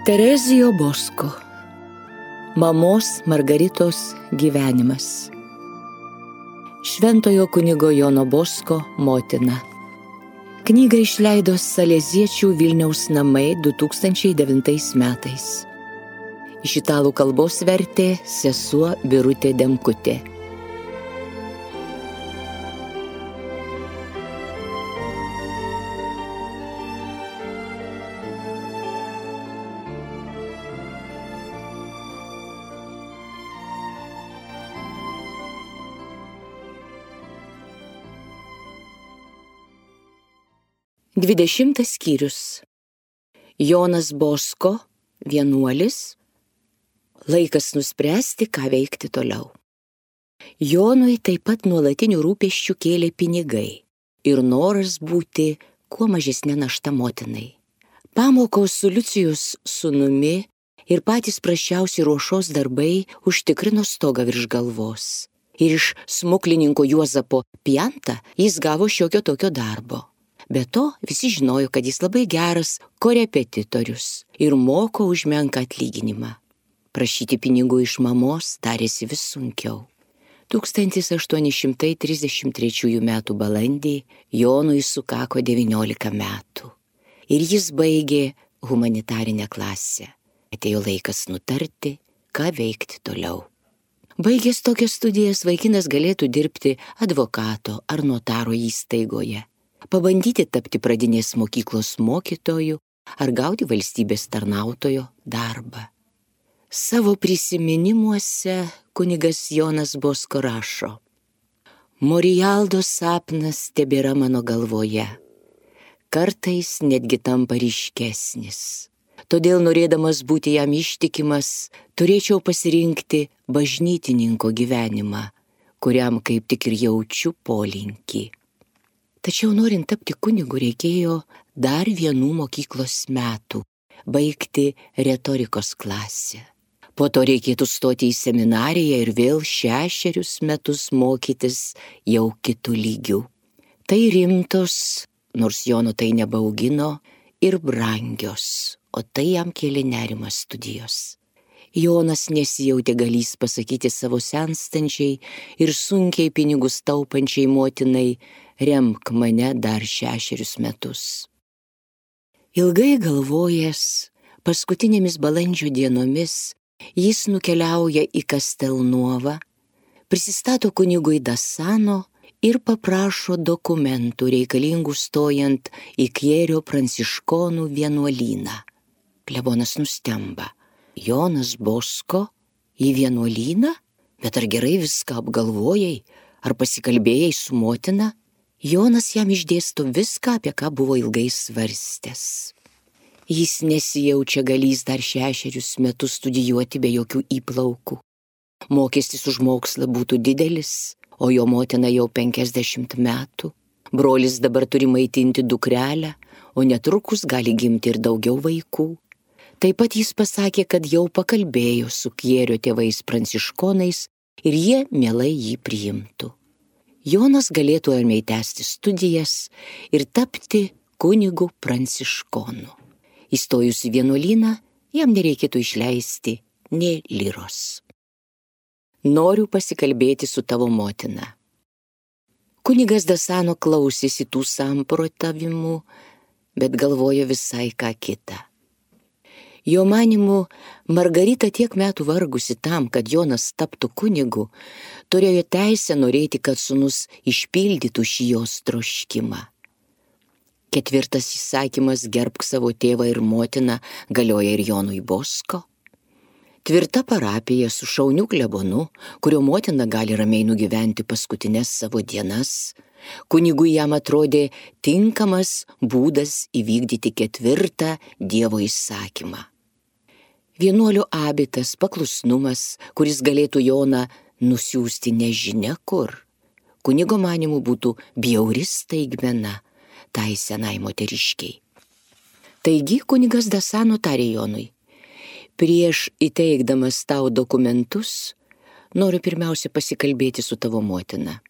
Terezijo Bosko. Mamos Margaritos gyvenimas. Šventojo kunigo Jono Bosko motina. Knygą išleido Saleziečių Vilniaus namai 2009 metais. Iš italų kalbos vertė sesuo Birutė Demkutė. Dvidešimtas skyrius. Jonas Bosko, vienuolis. Laikas nuspręsti, ką veikti toliau. Jonui taip pat nuolatinių rūpesčių kėlė pinigai ir noras būti kuo mažesnė našta motinai. Pamokos su Liucijos sūnumi ir patys prasčiausi ruošos darbai užtikrino stogą virš galvos. Ir iš smuklininko Juozapo Piantą jis gavo šiokio tokio darbo. Be to, visi žinojo, kad jis labai geras korepetitorius ir moko už menką atlyginimą. Prašyti pinigų iš mamos darėsi vis sunkiau. 1833 metų balandį Jonui sukako 19 metų. Ir jis baigė humanitarinę klasę. Atėjo laikas nutarti, ką veikti toliau. Baigęs tokias studijas vaikinas galėtų dirbti advokato ar notaro įstaigoje. Pabandyti tapti pradinės mokyklos mokytoju ar gauti valstybės tarnautojo darbą. Savo prisiminimuose kunigas Jonas Bosko rašo: Morijaldo sapnas tebėra mano galvoje, kartais netgi tampa ryškesnis. Todėl norėdamas būti jam ištikimas, turėčiau pasirinkti bažnytininko gyvenimą, kuriam kaip tik ir jaučiu polinkį. Tačiau norint tapti kunigu reikėjo dar vienų mokyklos metų, baigti retorikos klasę. Po to reikėtų stoti į seminariją ir vėl 6 metus mokytis jau kitų lygių. Tai rimtos, nors Jono tai nebaugino, ir brangios, o tai jam kėlė nerimą studijos. Jonas nesijautė galįs pasakyti savo senstančiai ir sunkiai pinigus taupančiai motinai: remk mane dar 6 metus. Ilgai galvojęs, paskutinėmis balandžio dienomis jis nukeliauja į Kastelnuovą, prisistato kunigui Dasano ir paprašo dokumentų reikalingų stojant į Kjėrio pranciškonų vienuolyną. Klebonas nustemba. Jonas Bosko į vienuolyną? Bet ar gerai viską apgalvojai? Ar pasikalbėjai su motina? Jonas jam išdėsto viską, apie ką buvo ilgai svarstęs. Jis nesijaučia galįs dar 6 metus studijuoti be jokių įplaukų. Mokestis už mokslą būtų didelis, o jo motina jau 50 metų. Brolis dabar turi maitinti dukrelę, o netrukus gali gimti ir daugiau vaikų. Taip pat jis pasakė, kad jau pakalbėjo su Kjėrio tėvais pranciškonais ir jie mielai jį priimtų. Jonas galėtų ramiai tęsti studijas ir tapti kunigu pranciškonu. Įstojus į vienuolyną, jam nereikėtų išleisti nė liros. Noriu pasikalbėti su tavo motina. Kunigas Dasano klausėsi tų samprotavimų, bet galvojo visai ką kitą. Jo manymu, Margarita tiek metų vargusi tam, kad Jonas taptų kunigu, turėjo teisę norėti, kad sūnus išpildytų šį jos troškimą. 4 įsakymas gerbk savo tėvą ir motiną galioja ir Jonui Bosko. Tvirta parapija su šauniu klebonu, kurio motina gali ramiai nugyventi paskutinės savo dienas, kunigui jam atrodė tinkamas būdas įvykdyti 4 Dievo įsakymą. Vienuolio abitas, paklusnumas, kuris galėtų Joną nusiųsti nežinia kur, kunigo manimu būtų bjauri staigmena tai senai moteriškiai. Taigi kunigas Dasano tarė Jonui: prieš įteikdamas tau dokumentus, noriu pirmiausia pasikalbėti su tavo motina.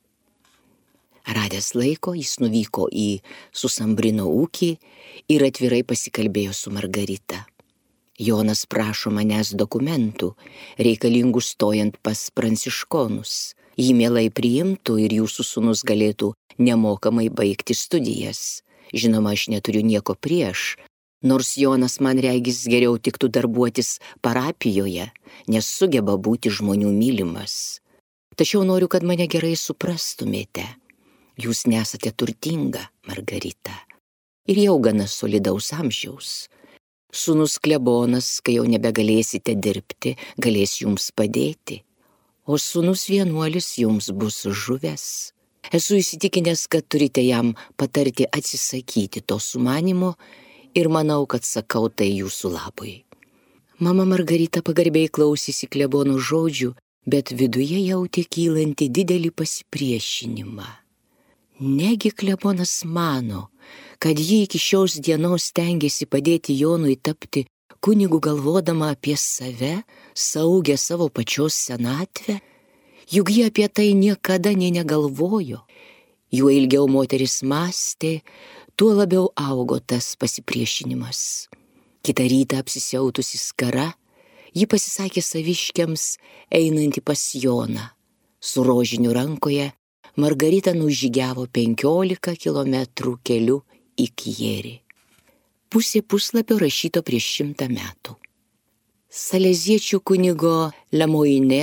Radęs laiko, jis nuvyko į Susambrino ūkį ir atvirai pasikalbėjo su Margarita. Jonas prašo manęs dokumentų, reikalingų stojant pas pranciškonus. Jį mielai priimtų ir jūsų sūnus galėtų nemokamai baigti studijas. Žinoma, aš neturiu nieko prieš, nors Jonas man regis geriau tiktų darbuotis parapijoje, nes sugeba būti žmonių mylimas. Tačiau noriu, kad mane gerai suprastumėte. Jūs nesate turtinga, Margarita, ir jau gana solidaus amžiaus. Sūnus klebonas, kai jau nebegalėsite dirbti, galės jums padėti, o sūnus vienuolis jums bus žuvęs. Esu įsitikinęs, kad turite jam patarti atsisakyti to sumanimo ir manau, kad sakau tai jūsų labui. Mama Margarita pagarbiai klausėsi klebono žodžių, bet viduje jautė kylantį didelį pasipriešinimą. Negi klebonas mano, kad ji iki šios dienos stengiasi padėti Jonui tapti kunigu galvodama apie save, saugę savo pačios senatvę? Juk ji apie tai niekada nė negalvojo. Juo ilgiau moteris mąstė, tuo labiau augo tas pasipriešinimas. Kitą rytą apsisiautusi skara, ji pasisakė saviškiams einanti pas Joną. Su rožiniu rankoje Margarita nužygiavo 15 kilometrų keliu į Kjerį. Pusė puslapio rašyto prieš 100 metų. Saleziečių kunigo Lemoine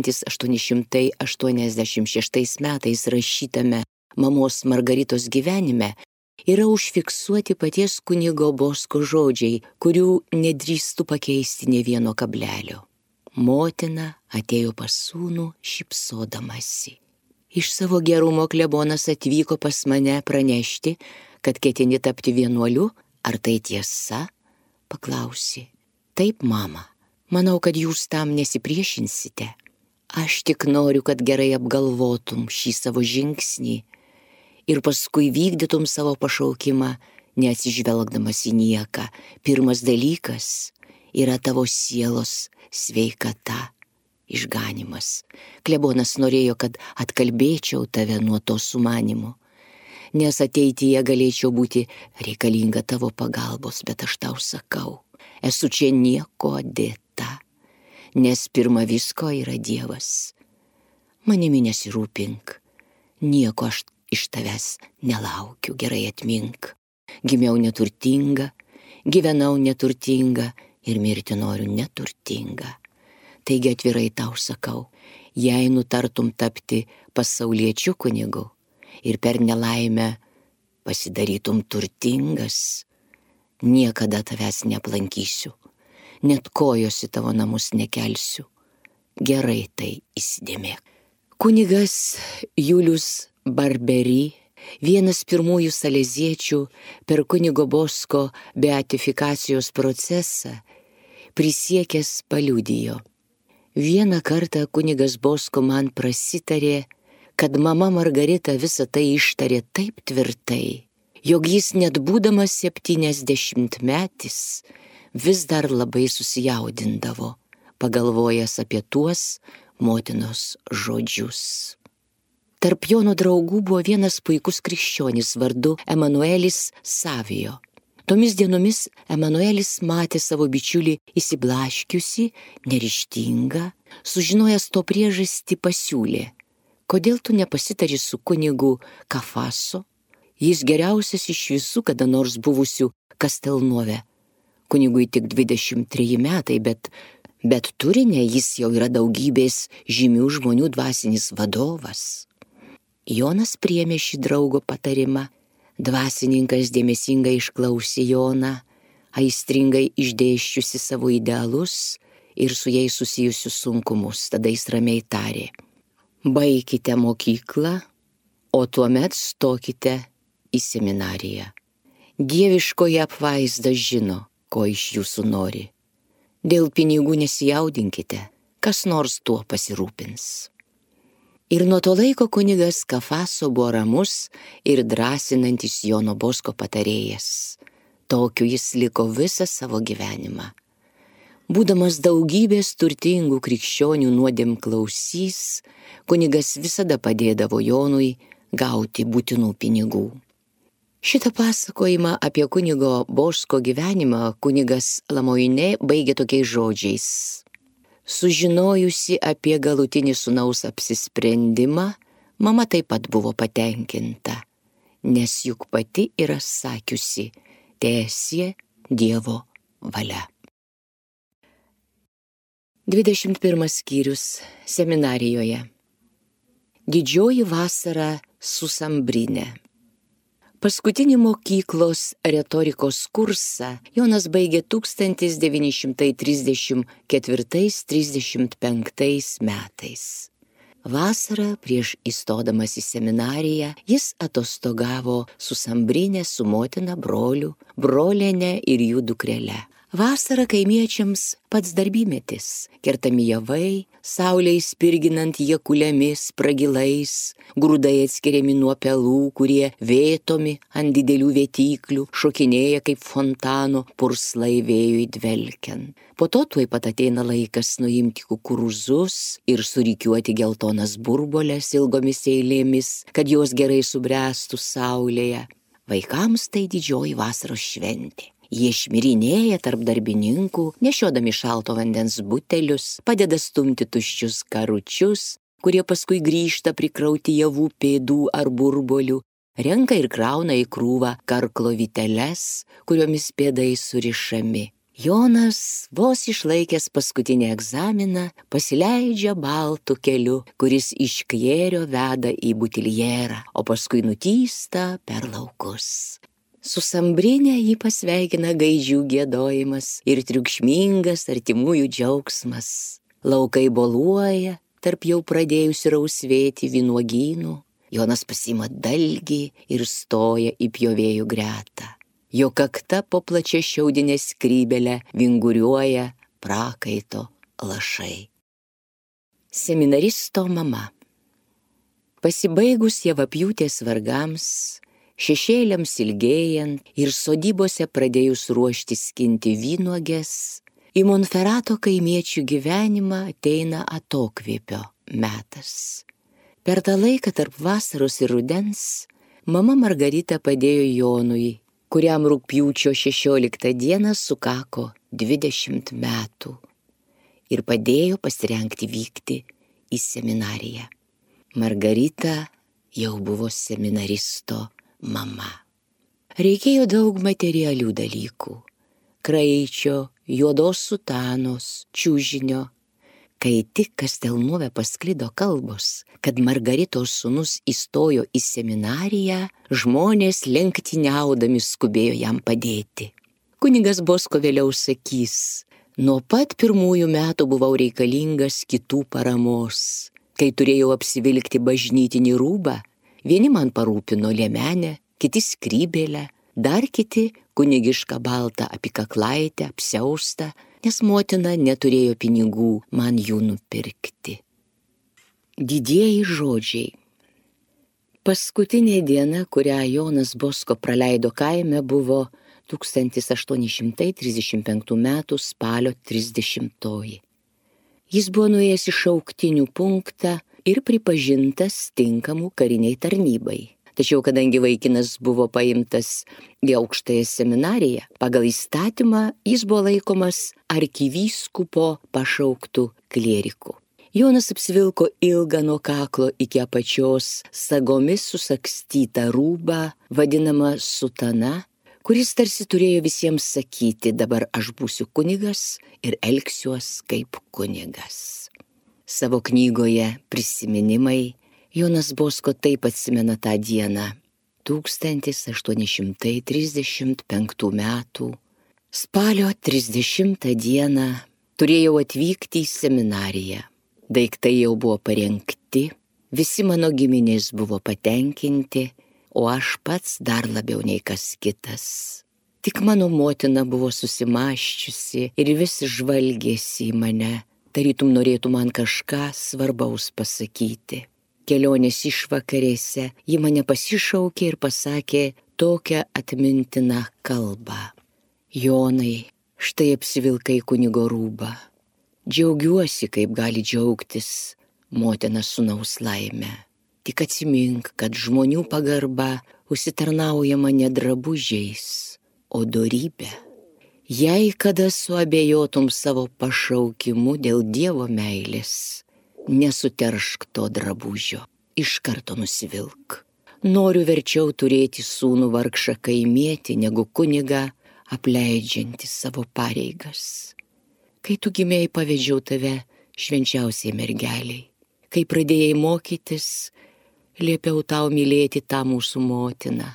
1886 metais rašytame mamos Margaritos gyvenime yra užfiksuoti paties kunigo Bosko žodžiai, kurių nedrįstų pakeisti nė vieno kablelio. Motina atėjo pas sūnų šypsodamasi. Iš savo gerumo klebonas atvyko pas mane pranešti, kad ketini tapti vienuoliu, ar tai tiesa? Paklausė. Taip, mama, manau, kad jūs tam nesipriešinsite. Aš tik noriu, kad gerai apgalvotum šį savo žingsnį ir paskui vykdytum savo pašaukimą, neatsižvelgdamas į nieką. Pirmas dalykas yra tavo sielos sveikata. Išganimas. Klebonas norėjo, kad atkalbėčiau tave nuo to sumanimo, nes ateityje galėčiau būti reikalinga tavo pagalbos, bet aš tau sakau, esu čia nieko dėta, nes pirma visko yra Dievas. Manimi nesirūpink, nieko aš iš tavęs nelaukiu, gerai atmink. Gimiau neturtinga, gyvenau neturtinga ir mirti noriu neturtinga. Taigi atvirai tau sakau, jei nutartum tapti pasauliečiu kunigu ir per nelaimę pasidarytum turtingas, niekada tavęs neaplankysiu, net kojos į tavo namus nekelsiu. Gerai tai įsidėmėk. Kunigas Julius Barbery, vienas pirmųjų saleziečių per kunigo Bosko beatifikacijos procesą, prisiekęs paliudijo. Vieną kartą kunigas Bosko man prasitarė, kad mama Margarita visą tai ištarė taip tvirtai, jog jis net būdamas 70-metis vis dar labai susijaudindavo, pagalvojęs apie tuos motinos žodžius. Tarp Jono draugų buvo vienas puikus krikščionis vardu Emanuelis Savijo. Tomis dienomis Emanuelis matė savo bičiulį įsiblaškiusi, neryžtingą, sužinojęs to priežastį pasiūlė. Kodėl tu nepasitari su kunigu Kafaso? Jis geriausias iš visų kada nors buvusių Kastelnuove. Kunigui tik 23 metai, bet turinė jis jau yra daugybės žymių žmonių dvasinis vadovas. Jonas priėmė šį draugo patarimą. Dvasininkas dėmesingai išklausė Joną, aistringai išdėsčiusi savo idealus ir su jais susijusius sunkumus. Tada jis ramiai tarė: baikite mokyklą, o tuomet stokite į seminariją. Dieviškoji apvaizda žino, ko iš jūsų nori. Dėl pinigų nesijaudinkite, kas nors tuo pasirūpins. Ir nuo to laiko kunigas Kafaso buvo ramus ir drąsinantis Jono Bosko patarėjas. Tokiu jis liko visą savo gyvenimą. Būdamas daugybės turtingų krikščionių nuodėmklausys, kunigas visada padėdavo Jonui gauti būtinų pinigų. Šitą pasakojimą apie kunigo Bosko gyvenimą kunigas Lamoine baigė tokiais žodžiais. Sužinojusi apie galutinį sūnaus apsisprendimą, mama taip pat buvo patenkinta, nes juk pati yra sakiusi, teesie Dievo valia. 21 skyrius seminarijoje. Didžioji vasara su Sambrine. Paskutinį mokyklos retorikos kursą Jonas baigė 1934–35 metais. Vasarą prieš įstodamas į seminariją jis atostogavo su Sambrine, su motina, broliu, broliene ir jų dukrele. Vasarą kaimiečiams pats darbymetis, kertami javai, saulei spirginant jie kulėmis, pragilais, grūdai atskiriami nuo pelų, kurie vėtomi ant didelių vėtyklių, šokinėja kaip fontano purslai vėjui dvelkiant. Po to tuoj pat ateina laikas nuimti kukurūzus ir surikiuoti geltonas burbolės ilgomis eilėmis, kad jos gerai subręstų saulėje. Vaikams tai didžioji vasaros šventė. Jie šmirinėja tarp darbininkų, nešiodami šalto vandens butelius, padeda stumti tuščius karučius, kurie paskui grįžta prikrauti javų pėdų ar burbolių, renka ir krauna į krūvą karklo vyteles, kuriomis pėdai surišami. Jonas, vos išlaikęs paskutinį egzaminą, pasileidžia baltu keliu, kuris iš Kjėrio veda į Butiljerą, o paskui nutįsta per laukus. Su Sambrine jį pasveikina gaidžių giedojimas ir triukšmingas artimųjų džiaugsmas. Laukai boluoja, tarp jau pradėjusi rausvėti vynuogynų. Jonas pasiima dalgį ir stoja į pjovėjų gretą. Jo kakta po plačia šiaudinė skrybelė vinguriuoja prakaito lašai. Seminaristo mama. Pasibaigus javapjūtės vargams, šešėliams ilgėjant ir sodybose pradėjus ruošti skinti vynuoges, į Monferato kaimiečių gyvenimą ateina atokvėpio metas. Per tą laiką tarp vasaros ir rudens mama Margarita padėjo Jonui, kuriam rugpjūčio 16 dieną sukako 20 metų, ir padėjo pasirengti vykti į seminariją. Margarita jau buvo seminaristo mama. Reikėjo daug materialių dalykų – kraičio, juodos sutanos, čiužinio. Kai tik Kastelnuove pasklido kalbos, kad Margaritos sūnus įstojo į seminariją, žmonės lenktyniaudami skubėjo jam padėti. Kunigas Bosko vėliau sakys, nuo pat pirmųjų metų buvau reikalingas kitų paramos. Kai turėjau apsivilkti bažnytinį rūbą, vieni man parūpino liemenę, kiti skrybėlę, dar kiti kunigišką baltą apikaklaitę, apsiaustą, nes motina neturėjo pinigų man jų nupirkti. Didieji žodžiai. Paskutinė diena, kurią Jonas Bosko praleido kaime, buvo 1835 metų spalio 30. Jis buvo nuėjęs į šauktinių punktą ir pripažintas tinkamų kariniai tarnybai. Tačiau kadangi vaikinas buvo paimtas į aukštąją seminariją, pagal įstatymą jis buvo laikomas arkivyskupo pašauktų klieriku. Jonas apsivilko ilgą nuo kaklo iki apačios sagomis susagstytą rūbą, vadinamą sutana, kuris tarsi turėjo visiems sakyti, dabar aš būsiu kunigas ir elgsiuos kaip kunigas. Savo knygoje Prisiminimai Jonas Bosko taip atsimena tą dieną, 1835 metų, spalio 30 dieną turėjau atvykti į seminariją. Daiktai jau buvo parengti, visi mano giminės buvo patenkinti, o aš pats dar labiau nei kas kitas. Tik mano motina buvo susimaščiusi ir vis žvalgėsi į mane, tarytum norėtų man kažką svarbaus pasakyti. Kelionės išvakarėse ji mane pasišaukė ir pasakė tokią atmintiną kalbą. Jonai, štai apsivilkai kunigo rūbą. Džiaugiuosi, kaip gali džiaugtis motina sūnaus laime. Tik atsimink, kad žmonių pagarba užsitarnaujama ne drabužiais, o dorybė. Jei kada suabejotum savo pašaukimu dėl Dievo meilės, nesuteršk to drabužio, iš karto nusivilk. Noriu verčiau turėti sūnų vargšą kaimietį, negu kunigą apleidžiantį savo pareigas. Kai tu gimėjai, pavedžiau tave švenčiausiai mergeliai. Kai pradėjai mokytis, liepiau tau mylėti tą mūsų motiną.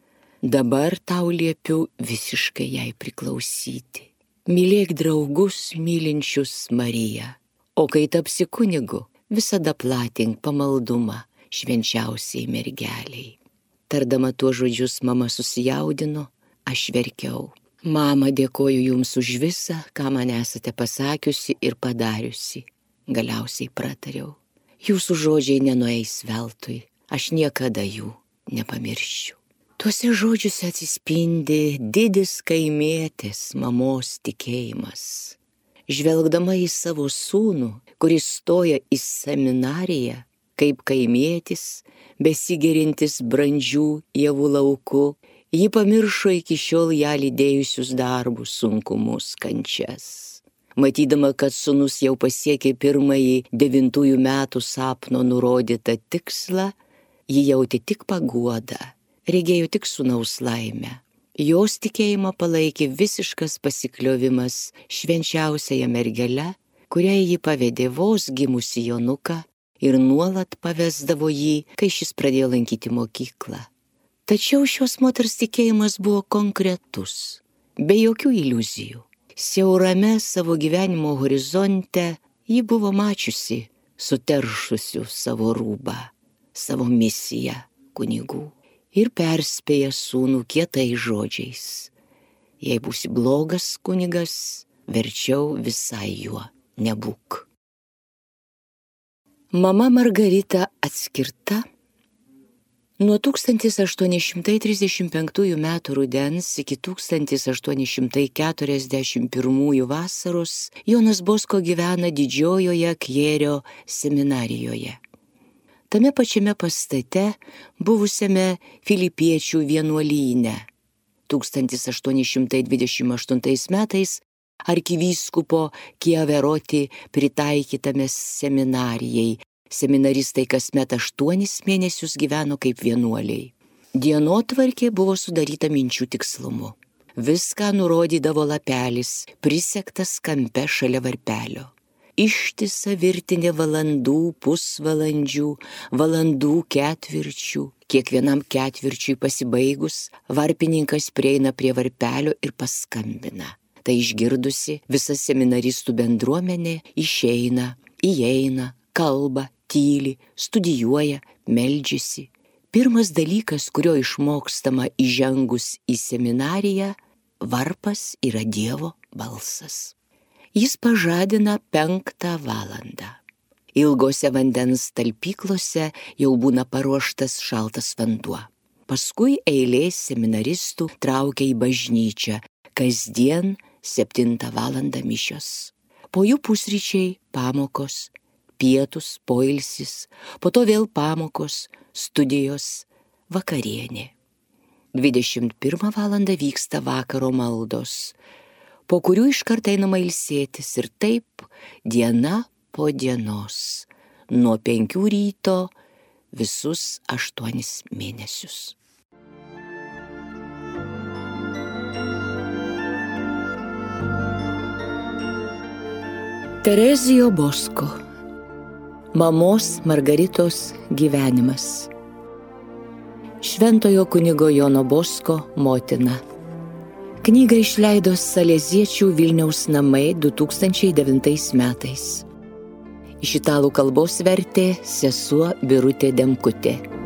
Dabar tau liepiu visiškai jai priklausyti. Mylėk draugus mylinčius Mariją, o kai tapsi kunigu, visada platink pamaldumą švenčiausiai mergeliai. Tardama tuos žodžius, mama susijaudino, aš verkiau. Mama, dėkoju jums už visą, ką man esate pasakiusi ir padariusi. Galiausiai pratariau. Jūsų žodžiai nenueis veltui, aš niekada jų nepamirščiau. Tuose žodžiuose atsispindi didis kaimietės mamos tikėjimas. Žvelgdama į savo sūnų, kuris stoja į seminariją, kaip kaimietis, besigerintis brandžių javų lauku, ji pamiršo iki šiol ją lydėjusius darbus, sunkumus, kančias. Matydama, kad sūnus jau pasiekė pirmąjį 9 metų sapno nurodytą tikslą, ji jautė tik paguodą, regėjo tik sūnaus laimę. Jos tikėjimą palaikė visiškas pasikliovimas švenčiausiąją mergelę, kuriai ji pavedė vos gimusi Jonuką ir nuolat pavesdavo jį, kai šis pradėjo lankyti mokyklą. Tačiau šios moters tikėjimas buvo konkretus, be jokių iliuzijų. Siaurame savo gyvenimo horizonte ji buvo mačiusi suteršusių savo rūbą, savo misiją kunigų ir perspėja sūnų kietais žodžiais. Jei būsi blogas kunigas, verčiau visai juo nebūk. Mama Margarita atskirta. Nuo 1835 metų rudens iki 1841 vasaros Jonas Bosko gyvena didžiojoje Kjėrio seminarijoje. Tame pačiame pastate, buvusiame filipiečių vienuolyne. 1828 metais arkivyskupo Chiaveroti pritaikytame seminarijai. Seminaristai kasmet 8 mėnesius gyveno kaip vienuoliai. Dienotvarkė buvo sudaryta minčių tikslumu. Viską nurodydavo lapelis, prisegtas kampe šalia varpelio. Ištisa virtinė valandų, pusvalandžių, valandų ketvirčių. Kiekvienam ketvirčiui pasibaigus, varpininkas prieina prie varpelio ir paskambina. Tai išgirdusi, visa seminaristų bendruomenė išeina, įeina, kalba, tyli, studijuoja, meldžiasi. Pirmas dalykas, kurio išmokstama įžengus į seminariją, varpas yra Dievo balsas. Jis pažadina 5 valandą. Ilgose vandens talpyklose jau būna paruoštas šaltas vanduo. Paskui eilė seminaristų traukia į bažnyčią, kasdien 7 valandą mišios. Po jų pusryčiai, pamokos, pietus, poilsis, po to vėl pamokos, studijos, vakarienė. 21 valandą vyksta vakaro maldos, po kurių iškart einama ilsėtis ir taip diena po dienos, nuo 5 ryto visus 8 mėnesius. Terezijo Bosko. Mamos Margaritos gyvenimas. Šventojo kunigo Jono Bosko motina. Knygą išleido Saleziečių Vilniaus namai 2009 metais. Iš italų kalbos vertė sesuo Birutė Demkutė.